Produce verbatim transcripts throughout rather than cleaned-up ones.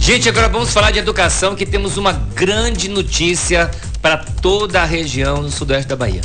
Gente, agora vamos falar de educação, que temos uma grande notícia para toda a região no sudoeste da Bahia.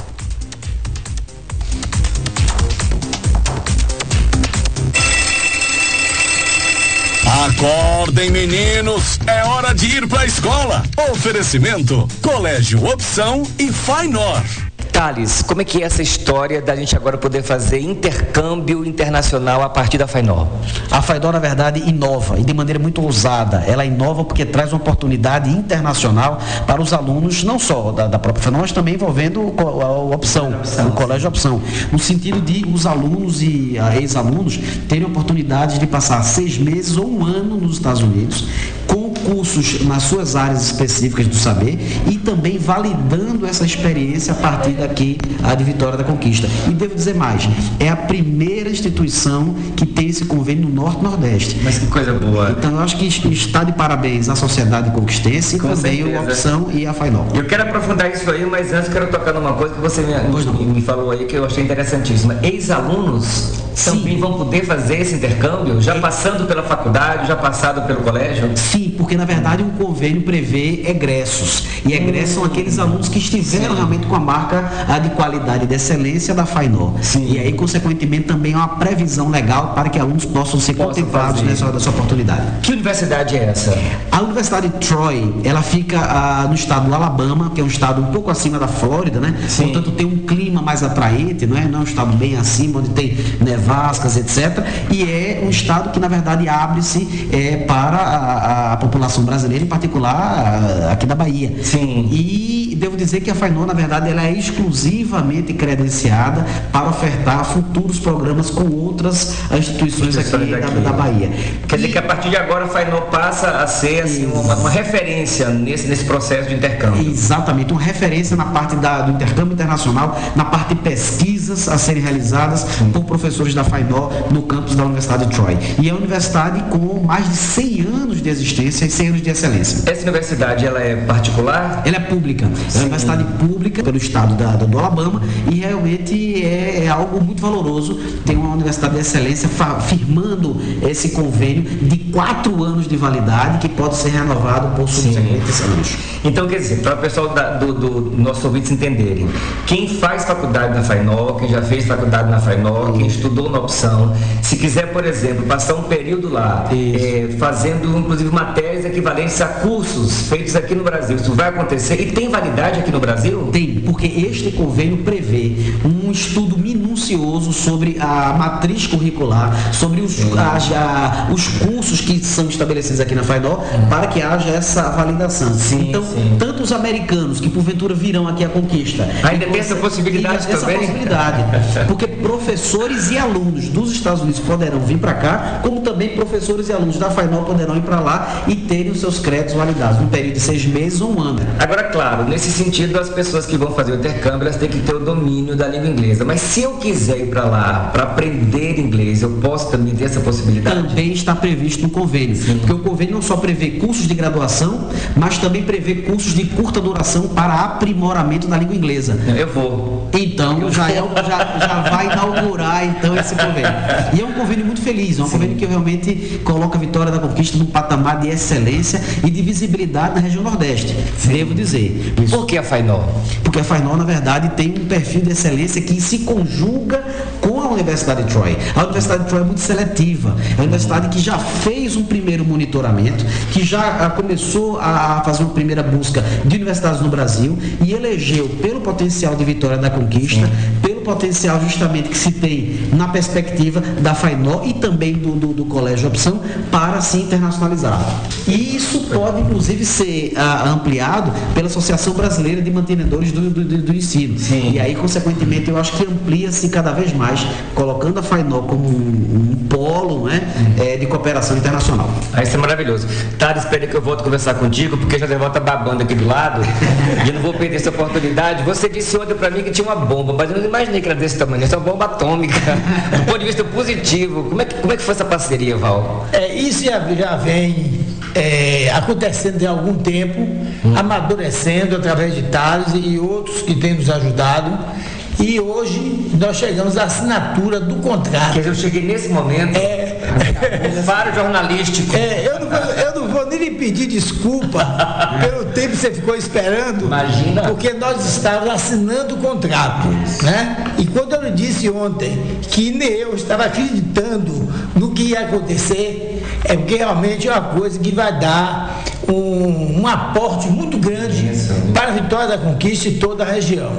Acordem, meninos, é hora de ir pra escola. Oferecimento, Colégio Opção e Fainor. Thales, como é que é essa história da gente agora poder fazer intercâmbio internacional a partir da Fainor? A Fainor, na verdade, inova e de maneira muito ousada. Ela inova porque traz uma oportunidade internacional para os alunos, não só da, da própria Fainor, mas também envolvendo a, a, a opção, o Colégio Opção, no sentido de os alunos e a, ex-alunos terem oportunidade de passar seis meses ou um ano nos Estados Unidos, com cursos nas suas áreas específicas do saber e também validando essa experiência a partir daqui a de Vitória da Conquista. E devo dizer mais, é a primeira instituição que tem esse convênio no Norte e Nordeste. Mas que coisa boa. Então eu acho que está de parabéns à sociedade conquistense e também a Opção e a Fainor. Eu quero aprofundar isso aí, mas antes quero tocar numa coisa que você me, me falou aí que eu achei interessantíssima. Ex-alunos também Sim. vão poder fazer esse intercâmbio, já passando pela faculdade, já passado pelo colégio? Sim, porque na verdade um convênio prevê egressos. E egressos hum. são aqueles alunos que estiveram Sim. realmente com a marca a de qualidade e de excelência da Fainor. Sim. E aí, consequentemente, também há uma previsão legal para que alunos possam ser Posso contemplados nessa, nessa oportunidade. Que universidade é essa? A Universidade de Troy, ela fica ah, no estado do Alabama, que é um estado um pouco acima da Flórida, né? Sim. Portanto, tem um clima mais atraente, não é? Não é um estado bem acima, onde tem nevascas, etcétera. E é um estado que, na verdade, abre-se é, para a, a população brasileira, em particular aqui da Bahia. Sim. E devo dizer que a Fainor, na verdade, ela é exclusivamente credenciada para ofertar futuros programas com outras instituições, instituições aqui da, da Bahia. Quer e... dizer que a partir de agora a Fainor passa a ser assim, uma, uma referência nesse, nesse processo de intercâmbio. Exatamente, uma referência na parte da, do intercâmbio internacional, na parte de pesquisas a serem realizadas Sim. por professores da Fainor no campus da Universidade de Troy. E é uma universidade com mais de cem anos de existência e cem anos de excelência. Essa universidade, ela é particular? Ela é pública. Sim. É uma universidade pública pelo estado da, da, do Alabama e realmente é, é algo muito valoroso. Tem uma universidade de excelência fa, firmando esse convênio de quatro anos de validade que pode ser renovado por subsequentes anos. Então, quer dizer, para o pessoal da, do, do nossos ouvintes entenderem, quem faz faculdade na Fainor, quem já fez faculdade na Fainor, quem estudou na Opção, se quiser, por exemplo, passar um período lá, é, fazendo inclusive matérias equivalentes a cursos feitos aqui no Brasil, isso vai acontecer? E tem validade aqui no Brasil? Tem, porque este convênio prevê um estudo minucioso sobre a matriz curricular, sobre os, a, a, os cursos que são estabelecidos aqui na Fainor, uhum. para que haja essa validação. Sim, então, sim. tanto os americanos que porventura virão aqui à conquista. Ainda tem essa possibilidade essa também? possibilidade. Porque professores e alunos dos Estados Unidos poderão vir para cá, como também professores e alunos da Fainor poderão ir para lá e terem os seus créditos validados, num período de seis meses ou um ano. Agora, claro, nesse sentido, as pessoas que vão fazer o intercâmbio, elas têm que ter o domínio da língua inglesa. Mas se eu quiser ir para lá para aprender inglês, eu posso também ter essa possibilidade? Também está previsto no convênio. Sim. Porque o convênio não só prevê cursos de graduação, mas também prevê cursos de curta duração para aprimoramento da língua inglesa. Eu vou. Então, já, é, já, já vai inaugurar então esse convênio. E é um convênio muito feliz, é um Sim. convênio que realmente coloca a Vitória da Conquista num patamar de excelência e de visibilidade na região Nordeste. Sim. Devo dizer. Por que a Fainor? Porque a Fainor, na verdade, tem um perfil de excelência que se conjuga com a Universidade de Troy. A Universidade de Troy é muito seletiva. É uma universidade que já fez um primeiro monitoramento, que já ah, começou a fazer uma primeira busca de universidades no Brasil e elegeu, pelo potencial de Vitória da Conquista, Sim. pelo potencial justamente que se tem na perspectiva da Fainor e também do, do, do Colégio Opção, para se internacionalizar. E isso pode, inclusive, ser ah, ampliado pela Associação Brasileira de Mantenedores do, do, do, do Ensino. Sim. E aí, consequentemente, eu acho que amplia-se cada vez mais, colocando a Fainor como um, um polo, né, hum. é, de cooperação internacional. Ah, isso é maravilhoso. Tara, espere que eu volto conversar contigo, porque já volta babando aqui do lado e eu não vou perder essa oportunidade. Você disse ontem para mim que tinha uma bomba, mas eu não imaginei que era desse tamanho. Essa é uma bomba atômica, do ponto de vista positivo. Como é que, como é que foi essa parceria, Val? É, isso já, já vem é, acontecendo há algum tempo, hum. amadurecendo através de Thales e outros que têm nos ajudado. E hoje nós chegamos à assinatura do contrato. Quer dizer, eu cheguei nesse momento, é, um faro jornalístico. É, eu, não, eu não vou nem lhe pedir desculpa pelo tempo que você ficou esperando. Imagina. Porque nós estávamos assinando o contrato, né? E quando eu lhe disse ontem que nem eu estava acreditando no que ia acontecer, é porque realmente é uma coisa que vai dar um, um aporte muito grande para a vitória da conquista e toda a região.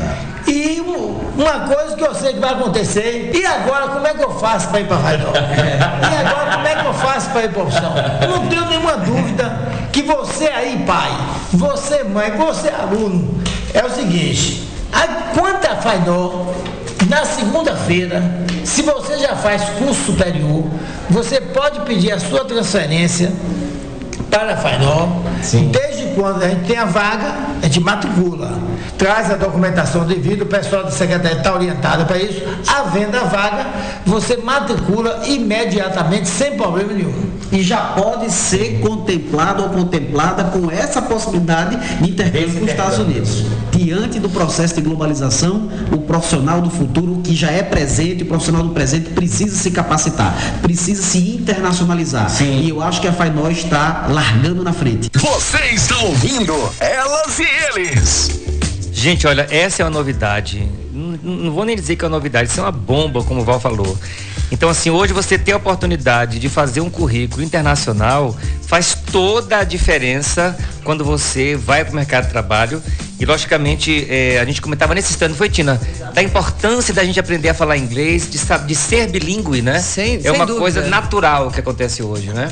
E um, uma coisa que eu sei que vai acontecer, e agora como é que eu faço para ir para a Fainó? E agora como é que eu faço para ir para a opção? Eu não tenho nenhuma dúvida que você aí, pai, você mãe, você aluno, é o seguinte, a, quanto a Fainó, na segunda-feira, se você já faz curso superior, você pode pedir a sua transferência para a Fainó. Desde quando a gente tem a vaga, a gente matricula, traz a documentação devida, o pessoal da secretaria está orientado para isso. Havendo a vaga, você matricula imediatamente, sem problema nenhum. E já pode ser contemplado ou contemplada com essa possibilidade de intercâmbio com os Estados Unidos. Diante do processo de globalização, o profissional do futuro que já é presente, o profissional do presente precisa se capacitar, precisa se internacionalizar. Sim. E eu acho que a Fainó está largando na frente. Você está ouvindo Elas e Eles. Gente, olha, essa é uma novidade. Não, não vou nem dizer que é uma novidade, isso é uma bomba, como o Val falou. Então, assim, hoje você ter a oportunidade de fazer um currículo internacional faz toda a diferença quando você vai para o mercado de trabalho. E, logicamente, é, a gente comentava nesse stand, foi, Tina, da importância da gente aprender a falar inglês, de, de ser bilíngue, né? Sem, é sem uma dúvida. coisa natural que acontece hoje, né?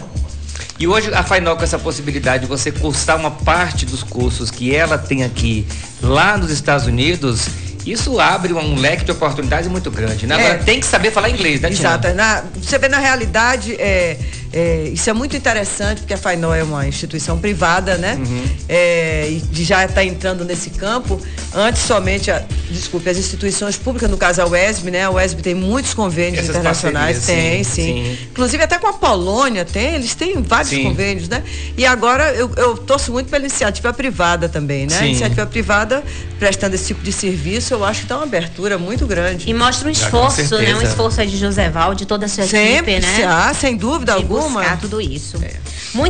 E hoje a Fainó, com essa possibilidade de você cursar uma parte dos cursos que ela tem aqui, lá nos Estados Unidos, isso abre um leque de oportunidades muito grande, né? Agora É. tem que saber falar inglês, né, Tina? Exato. Na, você vê, na realidade, é, é, isso é muito interessante, porque a Fainó é uma instituição privada, né? Uhum. É, e já está entrando nesse campo. Antes somente, a, desculpe, as instituições públicas, no caso a U E S B, né? A U E S B tem muitos convênios Essas internacionais, tem, sim, sim. sim. Inclusive até com a Polônia tem, eles têm vários Sim. convênios, né? E agora eu, eu torço muito pela iniciativa privada também, né? Sim. A iniciativa privada prestando esse tipo de serviço, eu acho que dá uma abertura muito grande. E mostra um esforço, né? Um esforço aí de Joséval, de toda a sua Sempre, equipe, né? ah, sem dúvida de alguma. buscar tudo isso. É.